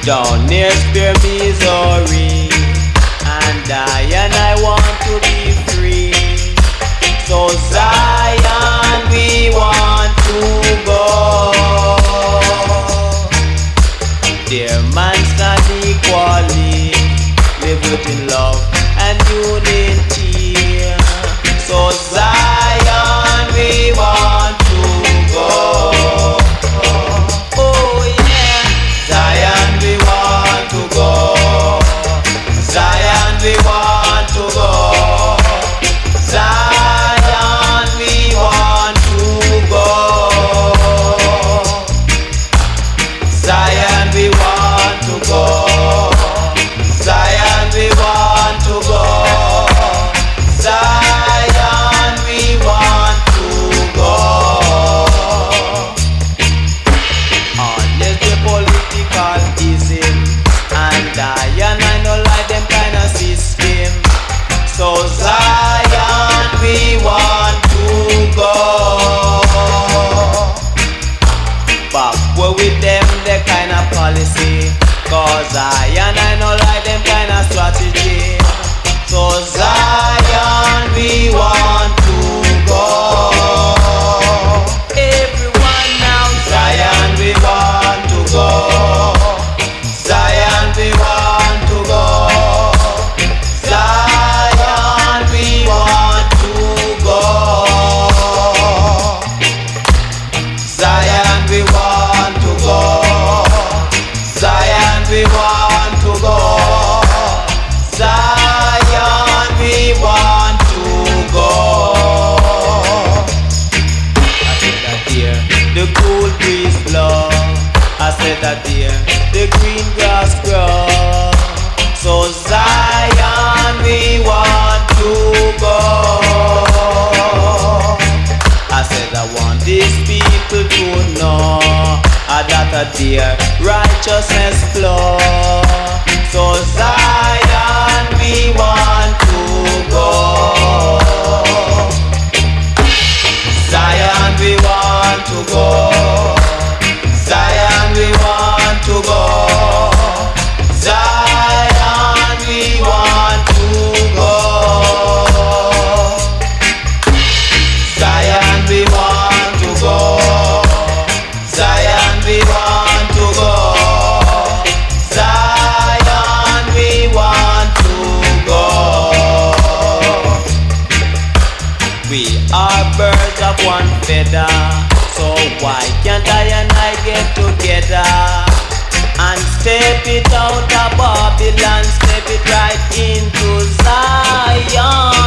down near Spear, Missouri, and I want to be free. So Zion, we want to go. Dear man's not equally, live within love and unity. So Zion, we want to go. Oh yeah, Zion, we want to go. Zion, we want to go. Zion, we want to go. Zion, we want to go. Zion, we want to go. Zion, we want to go. Unless the political ism, and I no like them kind of system. So Zion, we want to go. Back where with them the kind of policy, cause I no like them kind of strategy. So Zion, we want to go. Everyone now, Zion, we want to go. Zion, we want to go. Zion, we want to go. Zion, we want to go. Zion, we want to go. Zion, we want to go. I said that dear, the cool breeze blow. I said that dear, the green grass grow. So Zion, we want to go. I said I want these people to know that a dear righteousness flow. So Zion, we want to go. Zion, we want to go. Zion, we want to go. Zion, we want to go. Zion, we want to go. Zion, we want to go. Zion, we want to go. We are birds of one feather, so why can't I and I get together and step it out of Babylon, step it right into Zion?